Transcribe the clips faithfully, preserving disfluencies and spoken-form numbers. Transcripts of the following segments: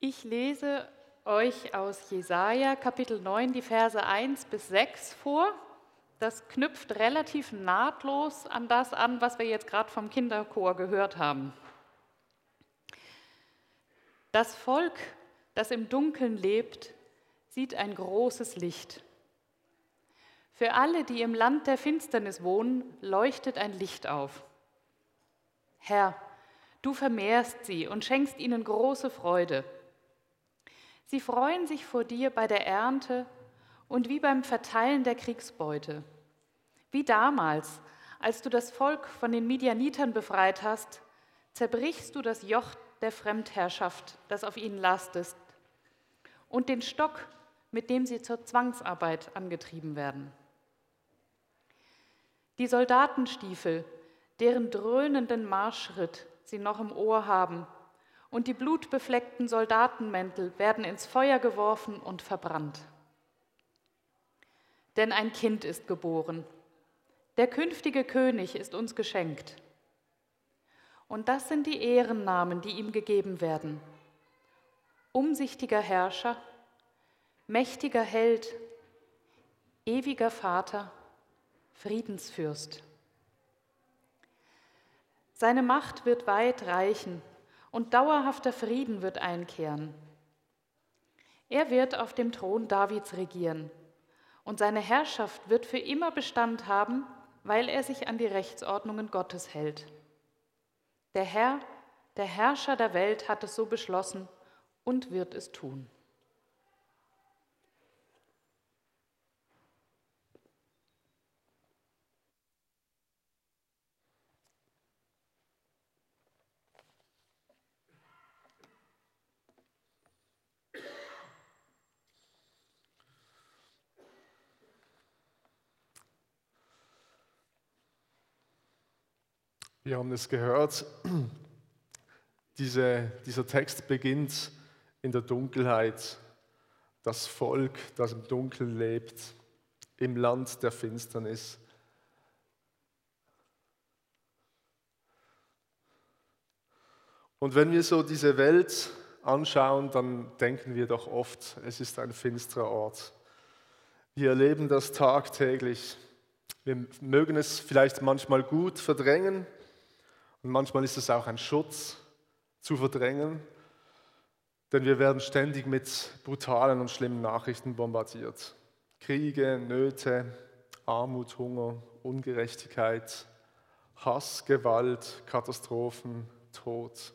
Ich lese euch aus Jesaja Kapitel neun die Verse eins bis sechs vor. Das knüpft relativ nahtlos an das an, was wir jetzt gerade vom Kinderchor gehört haben. Das Volk, das im Dunkeln lebt, sieht ein großes Licht. Für alle, die im Land der Finsternis wohnen, leuchtet ein Licht auf. Herr, du vermehrst sie und schenkst ihnen große Freude. Sie freuen sich vor dir bei der Ernte und wie beim Verteilen der Kriegsbeute. Wie damals, als du das Volk von den Midianitern befreit hast, zerbrichst du das Joch der Fremdherrschaft, das auf ihnen lastest, und den Stock, mit dem sie zur Zwangsarbeit angetrieben werden. Die Soldatenstiefel, deren dröhnenden Marschschritt sie noch im Ohr haben, und die blutbefleckten Soldatenmäntel werden ins Feuer geworfen und verbrannt. Denn ein Kind ist geboren, der künftige König ist uns geschenkt. Und das sind die Ehrennamen, die ihm gegeben werden: umsichtiger Herrscher, mächtiger Held, ewiger Vater, Friedensfürst. Seine Macht wird weit reichen und dauerhafter Frieden wird einkehren. Er wird auf dem Thron Davids regieren und seine Herrschaft wird für immer Bestand haben, weil er sich an die Rechtsordnungen Gottes hält. Der Herr, der Herrscher der Welt, hat es so beschlossen und wird es tun. Wir haben es gehört, Diese, dieser Text beginnt in der Dunkelheit. Das Volk, das im Dunkeln lebt, im Land der Finsternis. Und wenn wir so diese Welt anschauen, dann denken wir doch oft, es ist ein finsterer Ort. Wir erleben das tagtäglich. Wir mögen es vielleicht manchmal gut verdrängen und manchmal ist es auch ein Schutz zu verdrängen, denn wir werden ständig mit brutalen und schlimmen Nachrichten bombardiert. Kriege, Nöte, Armut, Hunger, Ungerechtigkeit, Hass, Gewalt, Katastrophen, Tod.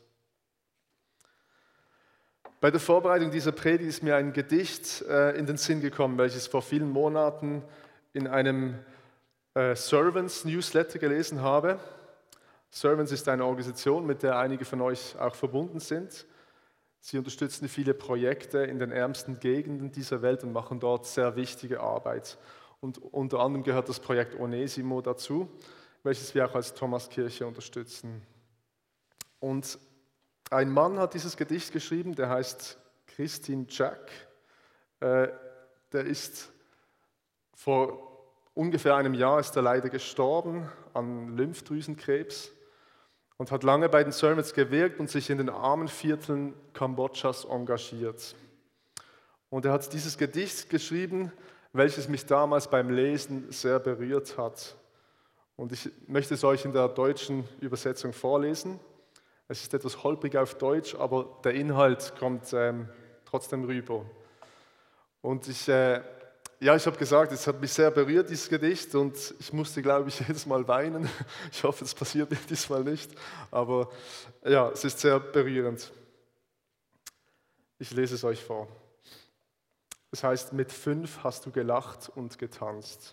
Bei der Vorbereitung dieser Predigt ist mir ein Gedicht äh, in den Sinn gekommen, welches ich vor vielen Monaten in einem äh, Servants-Newsletter gelesen habe. Servants ist eine Organisation, mit der einige von euch auch verbunden sind. Sie unterstützen viele Projekte in den ärmsten Gegenden dieser Welt und machen dort sehr wichtige Arbeit. Und unter anderem gehört das Projekt Onesimo dazu, welches wir auch als Thomaskirche unterstützen. Und ein Mann hat dieses Gedicht geschrieben, der heißt Christine Jack. Der ist vor ungefähr einem Jahr ist er leider gestorben an Lymphdrüsenkrebs und hat lange bei den Servants gewirkt und sich in den armen Vierteln Kambodschas engagiert. Und er hat dieses Gedicht geschrieben, welches mich damals beim Lesen sehr berührt hat. Und ich möchte es euch in der deutschen Übersetzung vorlesen. Es ist etwas holprig auf Deutsch, aber der Inhalt kommt ähm, trotzdem rüber. Und ich, äh, ja, ich habe gesagt, es hat mich sehr berührt, dieses Gedicht, und ich musste, glaube ich, jedes Mal weinen. Ich hoffe, es passiert diesmal nicht, aber ja, es ist sehr berührend. Ich lese es euch vor. Es heißt, mit fünf hast du gelacht und getanzt.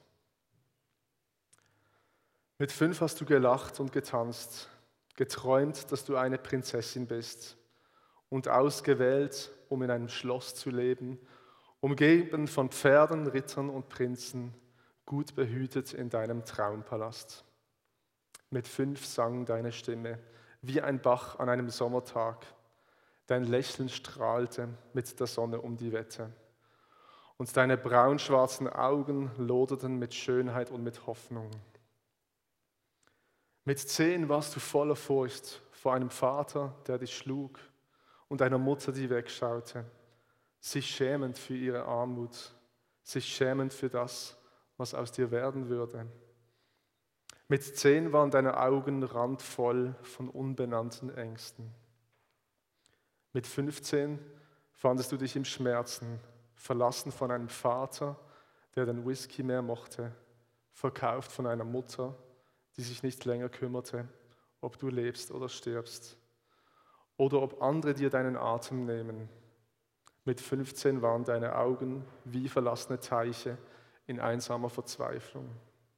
Mit fünf hast du gelacht und getanzt, geträumt, dass du eine Prinzessin bist und ausgewählt, um in einem Schloss zu leben, umgeben von Pferden, Rittern und Prinzen, gut behütet in deinem Traumpalast. Mit fünf sang deine Stimme, wie ein Bach an einem Sommertag. Dein Lächeln strahlte mit der Sonne um die Wette. Und deine braunschwarzen Augen loderten mit Schönheit und mit Hoffnung. Mit zehn warst du voller Furcht vor einem Vater, der dich schlug, und einer Mutter, die wegschaute, sich schämend für ihre Armut, sich schämend für das, was aus dir werden würde. Mit zehn waren deine Augen randvoll von unbenannten Ängsten. Mit fünfzehn fandest du dich im Schmerzen, verlassen von einem Vater, der den Whisky mehr mochte, verkauft von einer Mutter, die sich nicht länger kümmerte, ob du lebst oder stirbst, oder ob andere dir deinen Atem nehmen. Mit fünfzehn waren deine Augen wie verlassene Teiche in einsamer Verzweiflung.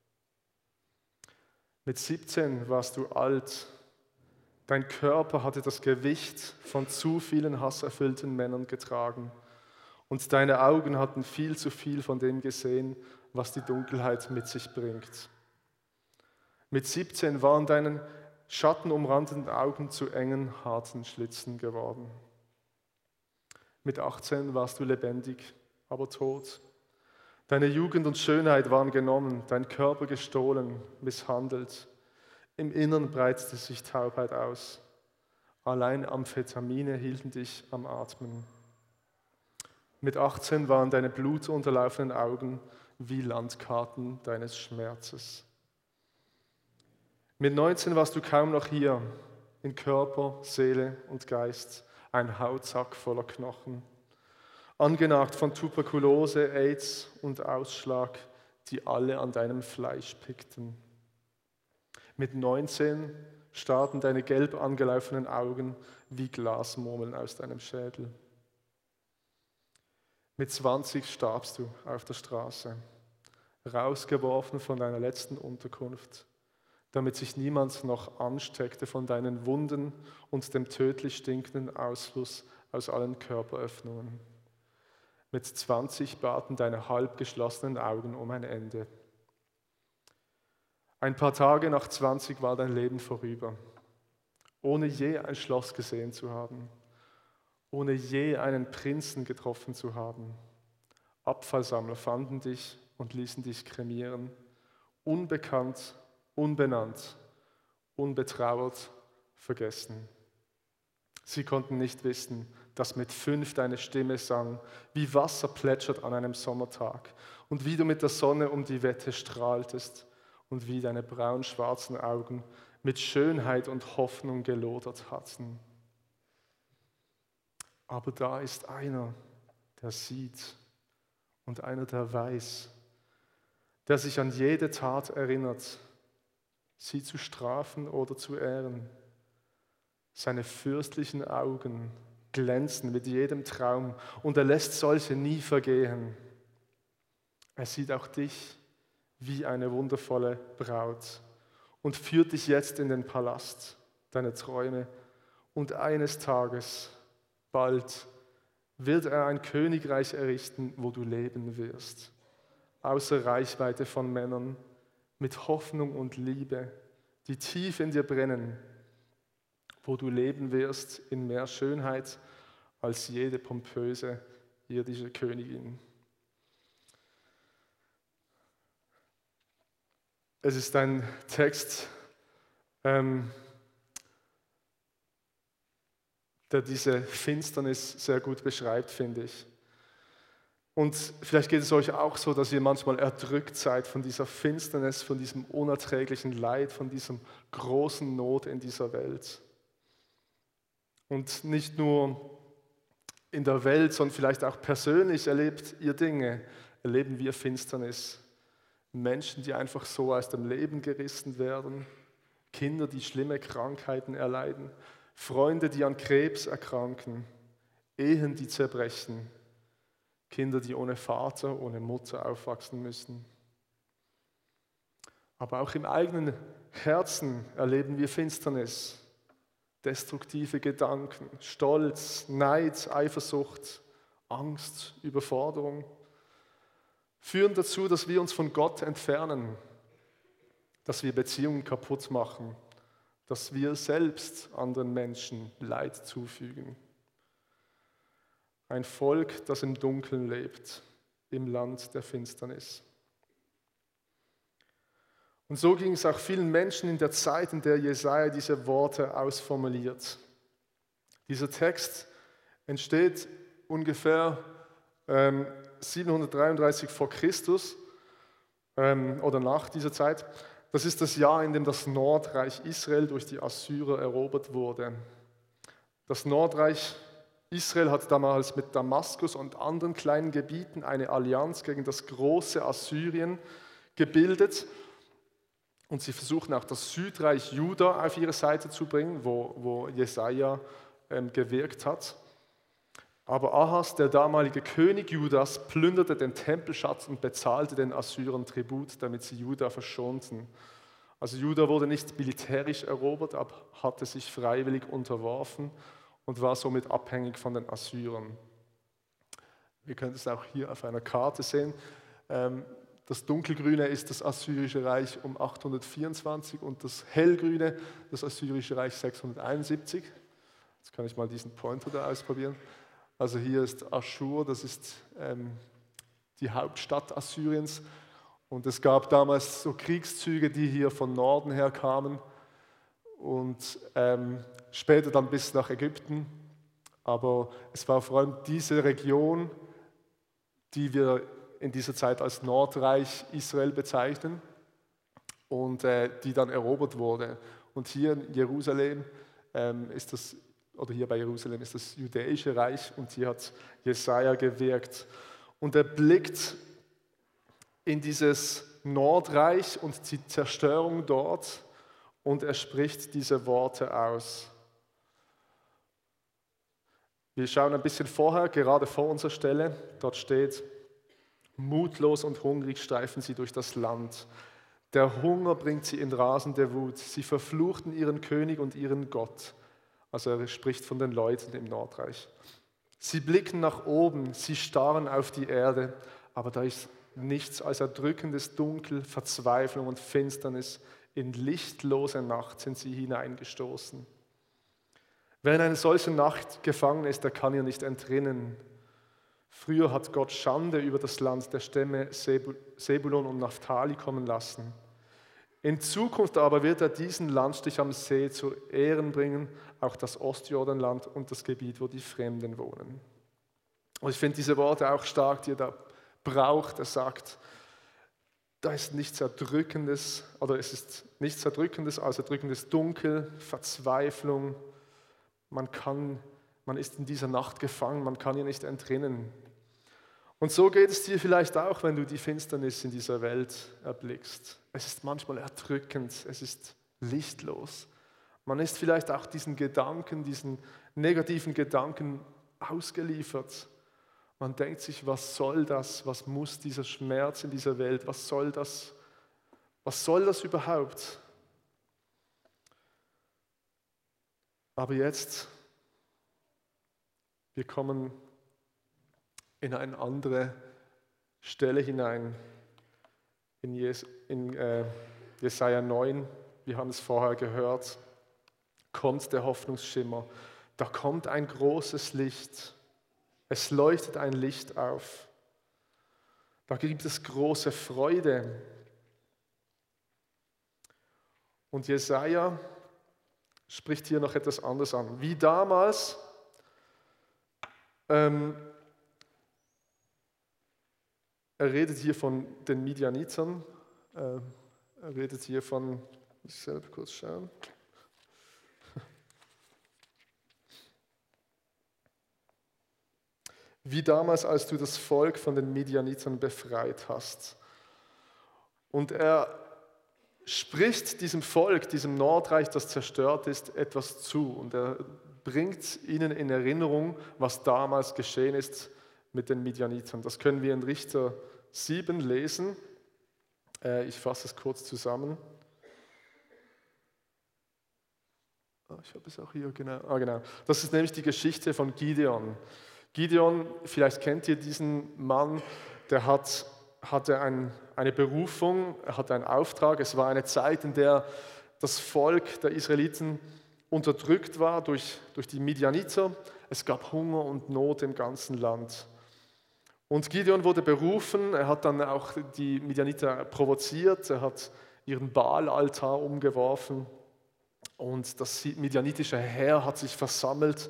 Mit siebzehn warst du alt. Dein Körper hatte das Gewicht von zu vielen hasserfüllten Männern getragen. Und deine Augen hatten viel zu viel von dem gesehen, was die Dunkelheit mit sich bringt. Mit siebzehn waren deine schattenumrandeten Augen zu engen, harten Schlitzen geworden. Mit achtzehn warst du lebendig, aber tot. Deine Jugend und Schönheit waren genommen, dein Körper gestohlen, misshandelt. Im Innern breitete sich Taubheit aus. Allein Amphetamine hielten dich am Atmen. Mit achtzehn waren deine blutunterlaufenen Augen wie Landkarten deines Schmerzes. Mit neunzehn warst du kaum noch hier, in Körper, Seele und Geist, ein Hautsack voller Knochen. Angenagt von Tuberkulose, AIDS und Ausschlag, die alle an deinem Fleisch pickten. Mit neunzehn starrten deine gelb angelaufenen Augen wie Glasmurmeln aus deinem Schädel. Mit zwanzig starbst du auf der Straße, rausgeworfen von deiner letzten Unterkunft, damit sich niemand noch ansteckte von deinen Wunden und dem tödlich stinkenden Ausfluss aus allen Körperöffnungen. Mit zwanzig baten deine halb geschlossenen Augen um ein Ende. Ein paar Tage nach zwanzig war dein Leben vorüber, ohne je ein Schloss gesehen zu haben, ohne je einen Prinzen getroffen zu haben. Abfallsammler fanden dich und ließen dich kremieren, unbekannt, unbenannt, unbetrauert, vergessen. Sie konnten nicht wissen, dass mit fünf deine Stimme sang, wie Wasser plätschert an einem Sommertag und wie du mit der Sonne um die Wette strahltest und wie deine braun-schwarzen Augen mit Schönheit und Hoffnung gelodert hatten. Aber da ist einer, der sieht und einer, der weiß, der sich an jede Tat erinnert, sie zu strafen oder zu ehren. Seine fürstlichen Augen glänzen mit jedem Traum und er lässt solche nie vergehen. Er sieht auch dich wie eine wundervolle Braut und führt dich jetzt in den Palast, deine Träume. Und eines Tages, bald, wird er ein Königreich errichten, wo du leben wirst, außer Reichweite von Männern, mit Hoffnung und Liebe, die tief in dir brennen, wo du leben wirst in mehr Schönheit als jede pompöse irdische Königin. Es ist ein Text, ähm, der diese Finsternis sehr gut beschreibt, finde ich. Und vielleicht geht es euch auch so, dass ihr manchmal erdrückt seid von dieser Finsternis, von diesem unerträglichen Leid, von diesem großen Not in dieser Welt. Und nicht nur in der Welt, sondern vielleicht auch persönlich erlebt ihr Dinge, erleben wir Finsternis. Menschen, die einfach so aus dem Leben gerissen werden, Kinder, die schlimme Krankheiten erleiden, Freunde, die an Krebs erkranken, Ehen, die zerbrechen, Kinder, die ohne Vater, ohne Mutter aufwachsen müssen. Aber auch im eigenen Herzen erleben wir Finsternis. Destruktive Gedanken, Stolz, Neid, Eifersucht, Angst, Überforderung führen dazu, dass wir uns von Gott entfernen, dass wir Beziehungen kaputt machen, dass wir selbst anderen Menschen Leid zufügen. Ein Volk, das im Dunkeln lebt, im Land der Finsternis. Und so ging es auch vielen Menschen in der Zeit, in der Jesaja diese Worte ausformuliert. Dieser Text entsteht ungefähr ähm, siebenhundertdreiunddreißig vor Christus ähm, oder nach dieser Zeit. Das ist das Jahr, in dem das Nordreich Israel durch die Assyrer erobert wurde. Das Nordreich Israel hat damals mit Damaskus und anderen kleinen Gebieten eine Allianz gegen das große Assyrien gebildet. Und sie versuchen auch das Südreich Juda auf ihre Seite zu bringen, wo, wo Jesaja ähm, gewirkt hat. Aber Ahas, der damalige König Judas, plünderte den Tempelschatz und bezahlte den Assyrern Tribut, damit sie Juda verschonten. Also Juda wurde nicht militärisch erobert, aber hatte sich freiwillig unterworfen und war somit abhängig von den Assyrern. Wir können es auch hier auf einer Karte sehen. Das dunkelgrüne ist das Assyrische Reich um achthundertvierundzwanzig und das hellgrüne das Assyrische Reich sechshunderteinundsiebzig. Jetzt kann ich mal diesen Pointer da ausprobieren. Also hier ist Aschur, das ist ähm, die Hauptstadt Assyriens. Und es gab damals so Kriegszüge, die hier von Norden her kamen und ähm, später dann bis nach Ägypten. Aber es war vor allem diese Region, die wir in dieser Zeit als Nordreich Israel bezeichnen und äh, die dann erobert wurde. Und hier in Jerusalem ähm, ist das Oder hier bei Jerusalem ist das Judäische Reich und hier hat Jesaja gewirkt. Und er blickt in dieses Nordreich und die Zerstörung dort und er spricht diese Worte aus. Wir schauen ein bisschen vorher, gerade vor unserer Stelle, dort steht: Mutlos und hungrig streifen sie durch das Land. Der Hunger bringt sie in rasende Wut. Sie verfluchten ihren König und ihren Gott. Also er spricht von den Leuten im Nordreich. Sie blicken nach oben, sie starren auf die Erde, aber da ist nichts als erdrückendes Dunkel, Verzweiflung und Finsternis. In lichtlose Nacht sind sie hineingestoßen. Wer in einer solchen Nacht gefangen ist, der kann ihr nicht entrinnen. Früher hat Gott Schande über das Land der Stämme Sebulon und Naphtali kommen lassen. In Zukunft aber wird er diesen Landstrich am See zu Ehren bringen, auch das Ostjordanland und das Gebiet, wo die Fremden wohnen. Und ich finde diese Worte auch stark, die er da braucht. Er sagt, da ist nichts Erdrückendes, oder es ist nichts Erdrückendes als erdrückendes Dunkel, Verzweiflung. Man kann, man ist in dieser Nacht gefangen, man kann ihr nicht entrinnen. Und so geht es dir vielleicht auch, wenn du die Finsternis in dieser Welt erblickst. Es ist manchmal erdrückend, es ist lichtlos. Man ist vielleicht auch diesen Gedanken, diesen negativen Gedanken ausgeliefert. Man denkt sich, was soll das? Was muss dieser Schmerz in dieser Welt? Was soll das? Was soll das überhaupt? Aber jetzt, wir kommen in eine andere Stelle hinein, in, Jes- in äh, Jesaja neun, wir haben es vorher gehört, kommt der Hoffnungsschimmer, da kommt ein großes Licht, es leuchtet ein Licht auf, da gibt es große Freude. Und Jesaja spricht hier noch etwas anderes an. Wie damals, ähm, er redet hier von den Midianitern, äh, er redet hier von, muss ich selber kurz schauen. Wie damals, als du das Volk von den Midianitern befreit hast. Und er spricht diesem Volk, diesem Nordreich, das zerstört ist, etwas zu. Und er bringt ihnen in Erinnerung, was damals geschehen ist mit den Midianitern. Das können wir in Richter sieben lesen. Ich fasse es kurz zusammen. Ich habe es auch hier, genau. Ah, genau. Das ist nämlich die Geschichte von Gideon. Gideon, vielleicht kennt ihr diesen Mann, der hat, hatte ein, eine Berufung, er hatte einen Auftrag. Es war eine Zeit, in der das Volk der Israeliten unterdrückt war durch, durch die Midianiter. Es gab Hunger und Not im ganzen Land. Und Gideon wurde berufen, er hat dann auch die Midianiter provoziert, er hat ihren Baal-Altar umgeworfen und das midianitische Heer hat sich versammelt,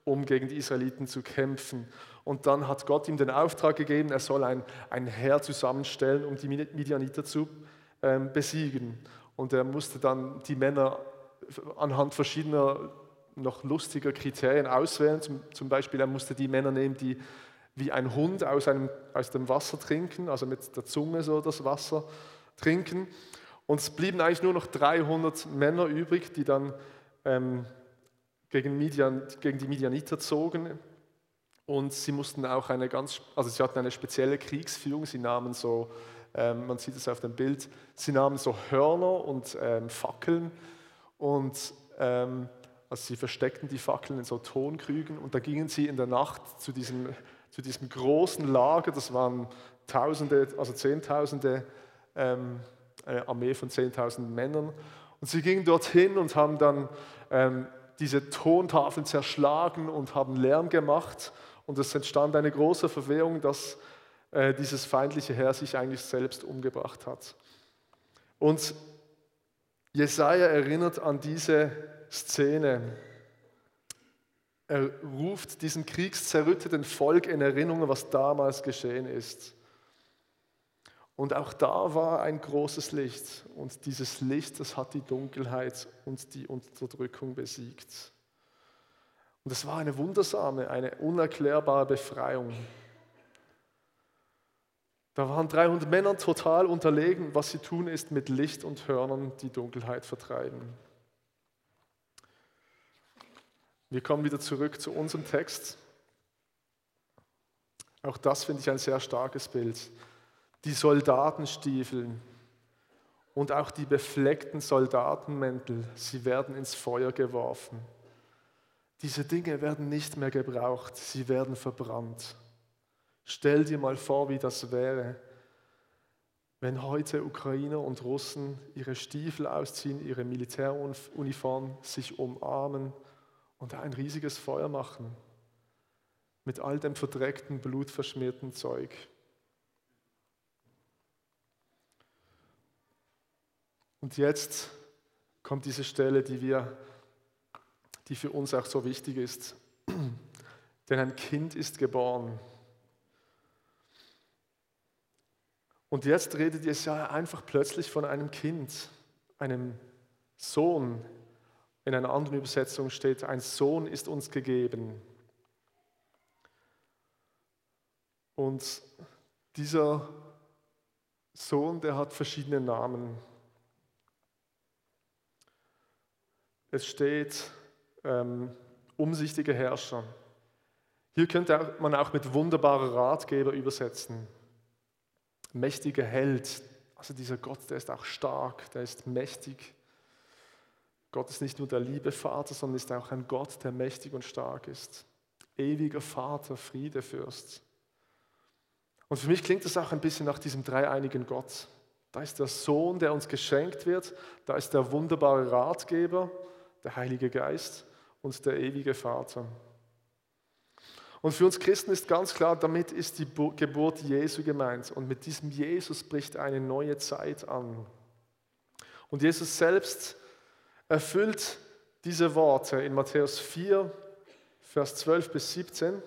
um gegen die Israeliten zu kämpfen. Und dann hat Gott ihm den Auftrag gegeben, er soll ein, ein Heer zusammenstellen, um die Midianiter zu ähm, besiegen. Und er musste dann die Männer anhand verschiedener, noch lustiger Kriterien auswählen. Zum, zum Beispiel, er musste die Männer nehmen, die wie ein Hund aus, einem, aus dem Wasser trinken, also mit der Zunge so das Wasser trinken. Und es blieben eigentlich nur noch dreihundert Männer übrig, die dann ähm, gegen, Midian, gegen die Midianiter zogen. Und sie mussten auch eine ganz, also sie hatten eine spezielle Kriegsführung. Sie nahmen so, ähm, man sieht es auf dem Bild, sie nahmen so Hörner und ähm, Fackeln und ähm, also sie versteckten die Fackeln in so Tonkrügen und da gingen sie in der Nacht zu diesem, zu diesem großen Lager. Das waren Tausende, also Zehntausende, ähm, eine Armee von zehntausend Männern. Und sie gingen dorthin und haben dann ähm, diese Tontafeln zerschlagen und haben Lärm gemacht. Und es entstand eine große Verwirrung, dass äh, dieses feindliche Heer sich eigentlich selbst umgebracht hat. Und Jesaja erinnert an diese Szene. Er ruft diesem kriegszerrütteten Volk in Erinnerung, was damals geschehen ist. Und auch da war ein großes Licht. Und dieses Licht, das hat die Dunkelheit und die Unterdrückung besiegt. Und es war eine wundersame, eine unerklärbare Befreiung. Da waren dreihundert Männer total unterlegen. Was sie tun, ist mit Licht und Hörnern die Dunkelheit vertreiben. Wir kommen wieder zurück zu unserem Text. Auch das finde ich ein sehr starkes Bild. Die Soldatenstiefel und auch die befleckten Soldatenmäntel, sie werden ins Feuer geworfen. Diese Dinge werden nicht mehr gebraucht, sie werden verbrannt. Stell dir mal vor, wie das wäre, wenn heute Ukrainer und Russen ihre Stiefel ausziehen, ihre Militäruniform, sich umarmen und ein riesiges Feuer machen mit all dem verdreckten, blutverschmierten Zeug. Und jetzt kommt diese Stelle, die, wir, die für uns auch so wichtig ist. Denn ein Kind ist geboren. Und jetzt redet Jesaja einfach plötzlich von einem Kind, einem Sohn. In einer anderen Übersetzung steht, ein Sohn ist uns gegeben. Und dieser Sohn, der hat verschiedene Namen. Es steht ähm, umsichtiger Herrscher. Hier könnte man auch mit wunderbarer Ratgeber übersetzen. Mächtiger Held, also dieser Gott, der ist auch stark, der ist mächtig. Gott ist nicht nur der liebe Vater, sondern ist auch ein Gott, der mächtig und stark ist. Ewiger Vater, Friedefürst. Und für mich klingt das auch ein bisschen nach diesem dreieinigen Gott. Da ist der Sohn, der uns geschenkt wird, da ist der wunderbare Ratgeber, der Heilige Geist und der ewige Vater. Und für uns Christen ist ganz klar, damit ist die Geburt Jesu gemeint. Und mit diesem Jesus bricht eine neue Zeit an. Und Jesus selbst erfüllt diese Worte in Matthäus vier, Vers zwölf bis siebzehn.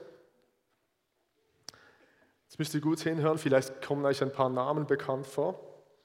Jetzt müsst ihr gut hinhören, vielleicht kommen euch ein paar Namen bekannt vor.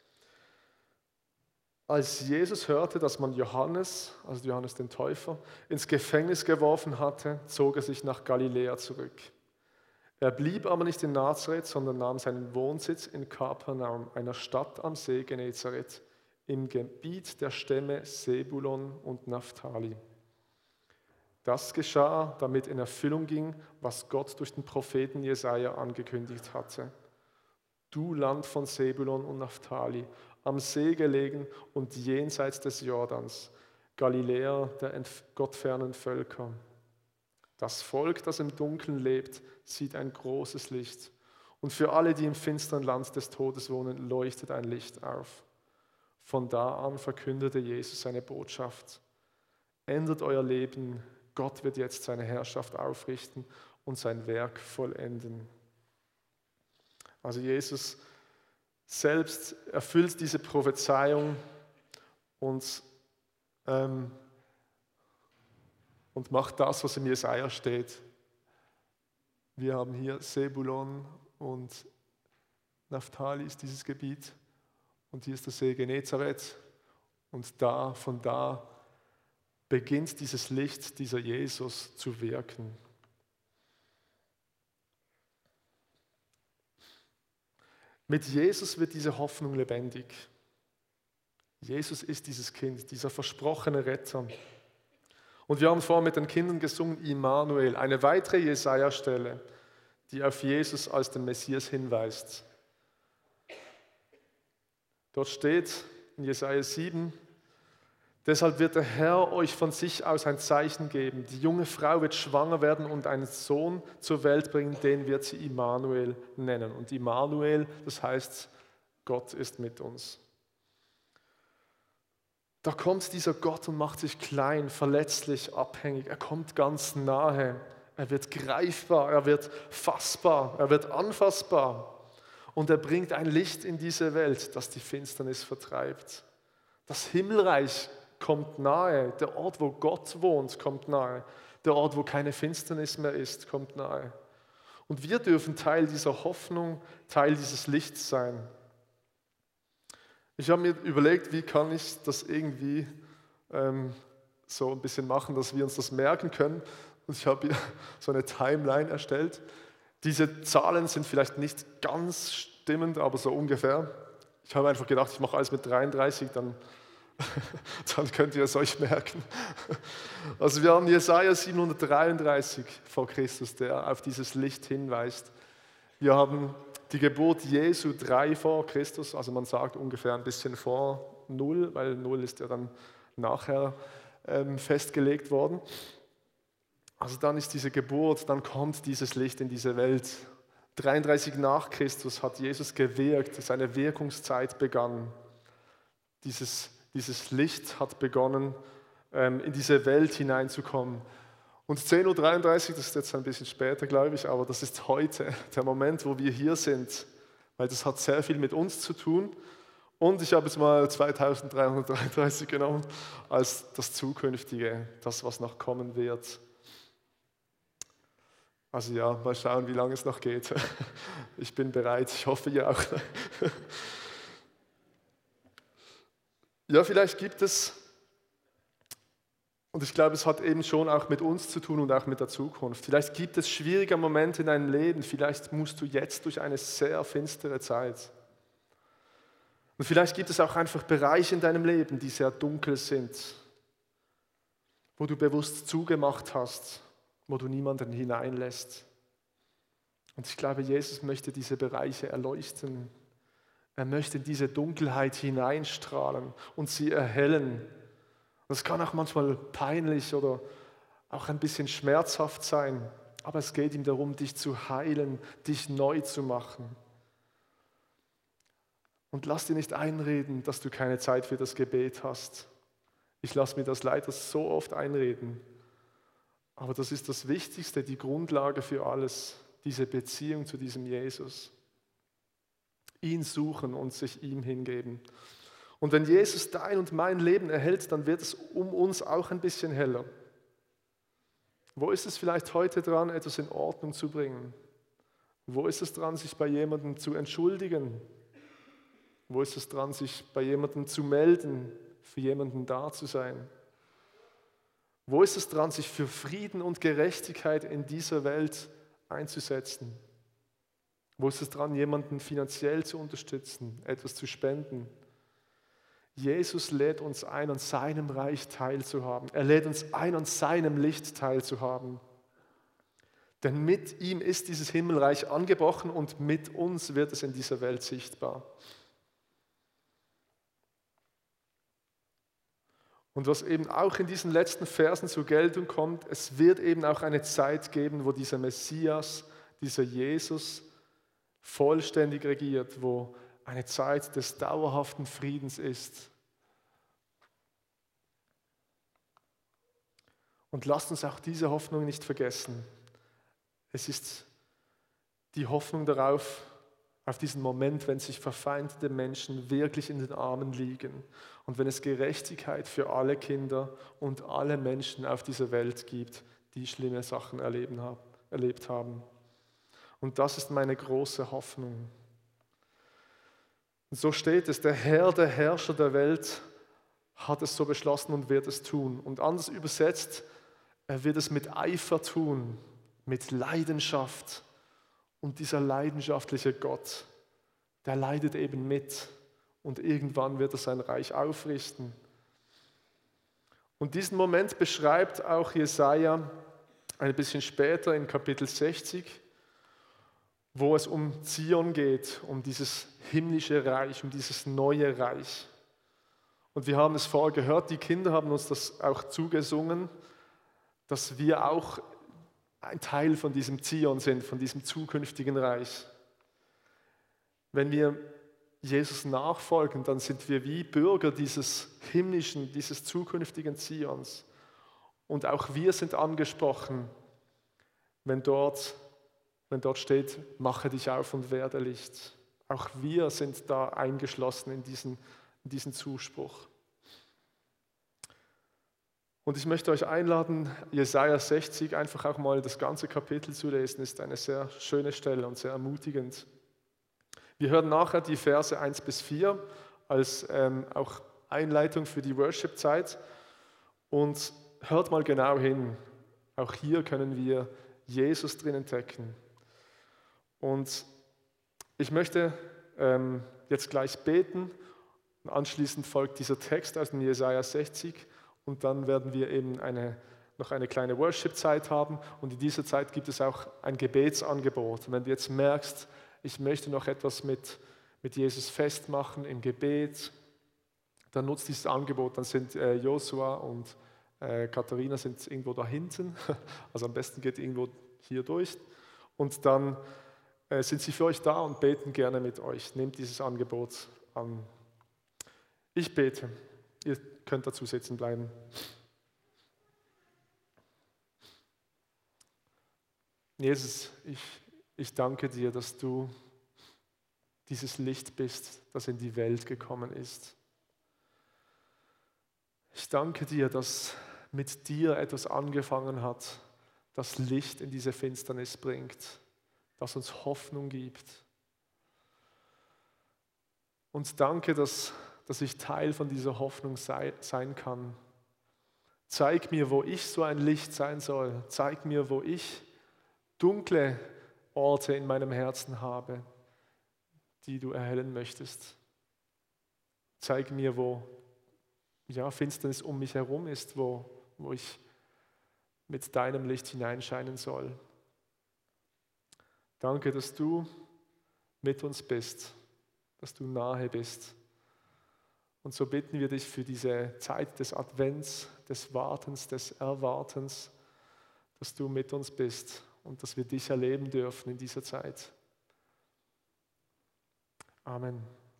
Als Jesus hörte, dass man Johannes, also Johannes den Täufer, ins Gefängnis geworfen hatte, zog er sich nach Galiläa zurück. Er blieb aber nicht in Nazareth, sondern nahm seinen Wohnsitz in Kapernaum, einer Stadt am See Genezareth, im Gebiet der Stämme Sebulon und Naphtali. Das geschah, damit in Erfüllung ging, was Gott durch den Propheten Jesaja angekündigt hatte. Du Land von Sebulon und Naphtali, am See gelegen und jenseits des Jordans, Galiläa der gottfernen Völker. Das Volk, das im Dunkeln lebt, sieht ein großes Licht. Und für alle, die im finsteren Land des Todes wohnen, leuchtet ein Licht auf. Von da an verkündete Jesus seine Botschaft. Ändert euer Leben, Gott wird jetzt seine Herrschaft aufrichten und sein Werk vollenden. Also Jesus selbst erfüllt diese Prophezeiung und ähm, und macht das, was im Jesaja steht. Wir haben hier Sebulon und Naphtali ist dieses Gebiet und hier ist der See Genezareth und da, von da beginnt dieses Licht, dieser Jesus zu wirken. Mit Jesus wird diese Hoffnung lebendig. Jesus ist dieses Kind, dieser versprochene Retter. Und wir haben vorhin mit den Kindern gesungen, Immanuel, eine weitere Jesaja-Stelle, die auf Jesus als den Messias hinweist. Dort steht in Jesaja sieben, deshalb wird der Herr euch von sich aus ein Zeichen geben. Die junge Frau wird schwanger werden und einen Sohn zur Welt bringen, den wird sie Immanuel nennen. Und Immanuel, das heißt, Gott ist mit uns. Da kommt dieser Gott und macht sich klein, verletzlich, abhängig. Er kommt ganz nahe. Er wird greifbar, er wird fassbar, er wird anfassbar. Und er bringt ein Licht in diese Welt, das die Finsternis vertreibt. Das Himmelreich kommt nahe. Der Ort, wo Gott wohnt, kommt nahe. Der Ort, wo keine Finsternis mehr ist, kommt nahe. Und wir dürfen Teil dieser Hoffnung, Teil dieses Lichts sein. Ich habe mir überlegt, wie kann ich das irgendwie ähm, so ein bisschen machen, dass wir uns das merken können. Und ich habe hier so eine Timeline erstellt. Diese Zahlen sind vielleicht nicht ganz stimmend, aber so ungefähr. Ich habe einfach gedacht, ich mache alles mit dreiunddreißig, dann, dann könnt ihr es euch merken. Also wir haben Jesaja siebenhundertdreiunddreißig vor Christus, der auf dieses Licht hinweist. Wir haben die Geburt Jesu drei vor Christus, also man sagt ungefähr ein bisschen vor null, weil null ist ja dann nachher ähm, festgelegt worden. Also dann ist diese Geburt, dann kommt dieses Licht in diese Welt. dreiunddreißig nach Christus hat Jesus gewirkt, seine Wirkungszeit begann. Dieses, dieses Licht hat begonnen, ähm, in diese Welt hineinzukommen. Und zehn Uhr dreiunddreißig, das ist jetzt ein bisschen später, glaube ich, aber das ist heute der Moment, wo wir hier sind, weil das hat sehr viel mit uns zu tun. Und ich habe es mal zweitausenddreihundertdreiunddreißig genommen als das Zukünftige, das, was noch kommen wird. Also ja, mal schauen, wie lange es noch geht. Ich bin bereit, ich hoffe, ihr auch. Ja, vielleicht gibt es, und ich glaube, es hat eben schon auch mit uns zu tun und auch mit der Zukunft. Vielleicht gibt es schwierige Momente in deinem Leben, vielleicht musst du jetzt durch eine sehr finstere Zeit. Und vielleicht gibt es auch einfach Bereiche in deinem Leben, die sehr dunkel sind, wo du bewusst zugemacht hast, wo du niemanden hineinlässt. Und ich glaube, Jesus möchte diese Bereiche erleuchten. Er möchte in diese Dunkelheit hineinstrahlen und sie erhellen. Das kann auch manchmal peinlich oder auch ein bisschen schmerzhaft sein, aber es geht ihm darum, dich zu heilen, dich neu zu machen. Und lass dir nicht einreden, dass du keine Zeit für das Gebet hast. Ich lasse mir das leider so oft einreden. Aber das ist das Wichtigste, die Grundlage für alles, diese Beziehung zu diesem Jesus. Ihn suchen und sich ihm hingeben. Und wenn Jesus dein und mein Leben erhält, dann wird es um uns auch ein bisschen heller. Wo ist es vielleicht heute dran, etwas in Ordnung zu bringen? Wo ist es dran, sich bei jemandem zu entschuldigen? Wo ist es dran, sich bei jemandem zu melden, für jemanden da zu sein? Wo ist es dran, sich für Frieden und Gerechtigkeit in dieser Welt einzusetzen? Wo ist es dran, jemanden finanziell zu unterstützen, etwas zu spenden? Jesus lädt uns ein, an seinem Reich teilzuhaben. Er lädt uns ein, an seinem Licht teilzuhaben. Denn mit ihm ist dieses Himmelreich angebrochen und mit uns wird es in dieser Welt sichtbar. Und was eben auch in diesen letzten Versen zur Geltung kommt, es wird eben auch eine Zeit geben, wo dieser Messias, dieser Jesus vollständig regiert, wo eine Zeit des dauerhaften Friedens ist. Und lasst uns auch diese Hoffnung nicht vergessen. Es ist die Hoffnung darauf, auf diesen Moment, wenn sich verfeindete Menschen wirklich in den Armen liegen und wenn es Gerechtigkeit für alle Kinder und alle Menschen auf dieser Welt gibt, die schlimme Sachen erleben, erlebt haben. Und das ist meine große Hoffnung. Und so steht es, der Herr, der Herrscher der Welt hat es so beschlossen und wird es tun. Und anders übersetzt, er wird es mit Eifer tun, mit Leidenschaft. Und dieser leidenschaftliche Gott, der leidet eben mit. Und irgendwann wird er sein Reich aufrichten. Und diesen Moment beschreibt auch Jesaja ein bisschen später in Kapitel sechzig, wo es um Zion geht, um dieses himmlische Reich, um dieses neue Reich. Und wir haben es vorher gehört, die Kinder haben uns das auch zugesungen, dass wir auch ein Teil von diesem Zion sind, von diesem zukünftigen Reich. Wenn wir Jesus nachfolgen, dann sind wir wie Bürger dieses himmlischen, dieses zukünftigen Zions. Und auch wir sind angesprochen, wenn dort, wenn dort steht, mache dich auf und werde Licht. Auch wir sind da eingeschlossen in diesen, in diesen Zuspruch. Und ich möchte euch einladen, Jesaja sechzig einfach auch mal das ganze Kapitel zu lesen, ist eine sehr schöne Stelle und sehr ermutigend. Wir hören nachher die Verse eins bis vier als ähm, auch Einleitung für die Worship-Zeit und hört mal genau hin. Auch hier können wir Jesus drin entdecken. Und ich möchte ähm, jetzt gleich beten und anschließend folgt dieser Text aus dem Jesaja sechzig. Und dann werden wir eben eine, noch eine kleine Worship-Zeit haben. Und in dieser Zeit gibt es auch ein Gebetsangebot. Und wenn du jetzt merkst, ich möchte noch etwas mit, mit Jesus festmachen im Gebet, dann nutzt dieses Angebot. Dann sind äh, Joshua und äh, Katharina sind irgendwo da hinten. Also am besten geht irgendwo hier durch. Und dann äh, sind sie für euch da und beten gerne mit euch. Nehmt dieses Angebot an. Ich bete. Ihr könnt dazu sitzen bleiben. Jesus, ich, ich danke dir, dass du dieses Licht bist, das in die Welt gekommen ist. Ich danke dir, dass mit dir etwas angefangen hat, das Licht in diese Finsternis bringt, das uns Hoffnung gibt. Und danke, dass dass ich Teil von dieser Hoffnung sei, sein kann. Zeig mir, wo ich so ein Licht sein soll. Zeig mir, wo ich dunkle Orte in meinem Herzen habe, die du erhellen möchtest. Zeig mir, wo ja, Finsternis um mich herum ist, wo, wo ich mit deinem Licht hineinscheinen soll. Danke, dass du mit uns bist, dass du nahe bist. Und so bitten wir dich für diese Zeit des Advents, des Wartens, des Erwartens, dass du mit uns bist und dass wir dich erleben dürfen in dieser Zeit. Amen.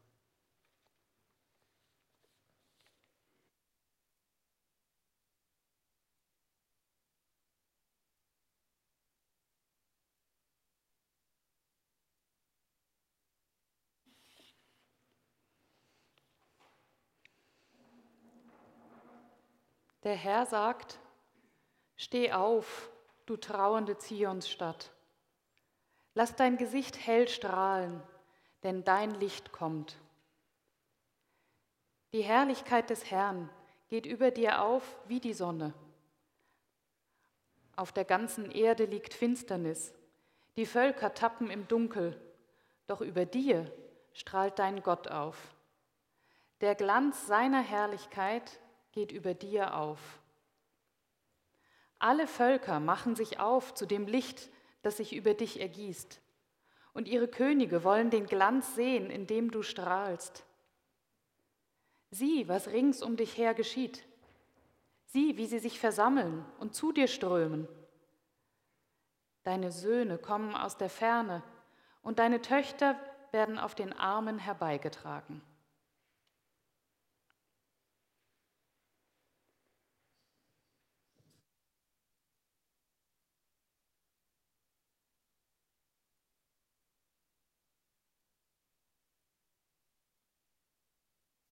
Der Herr sagt, steh auf, du trauernde Zionsstadt. Lass dein Gesicht hell strahlen, denn dein Licht kommt. Die Herrlichkeit des Herrn geht über dir auf wie die Sonne. Auf der ganzen Erde liegt Finsternis, die Völker tappen im Dunkel, doch über dir strahlt dein Gott auf. Der Glanz seiner Herrlichkeit geht über dir auf. Alle Völker machen sich auf zu dem Licht, das sich über dich ergießt, und ihre Könige wollen den Glanz sehen, in dem du strahlst. Sieh, was rings um dich her geschieht. Sieh, wie sie sich versammeln und zu dir strömen. Deine Söhne kommen aus der Ferne, und deine Töchter werden auf den Armen herbeigetragen.